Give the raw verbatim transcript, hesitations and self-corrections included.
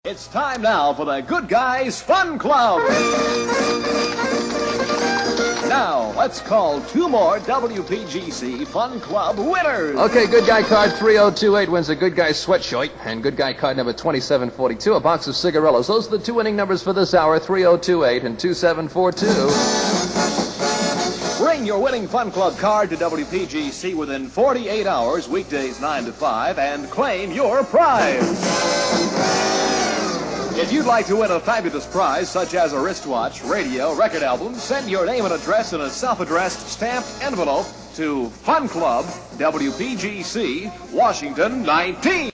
It's time now for the Good Guys Fun Club. Now, let's call two more W P G C Fun Club winners. Okay, Good Guy card three oh two eight wins a Good Guy sweatshirt, and Good Guy card number twenty-seven forty-two, a box of cigarillos. Those are the two winning numbers for this hour, three oh two eight and two seven four two. Bring your winning Fun Club card to W P G C within forty-eight hours, weekdays nine to five, and claim your prize. If you'd like to win a fabulous prize, such as a wristwatch, radio, record album, send your name and address in a self-addressed stamped envelope to Fun Club, W P G C, Washington nineteen.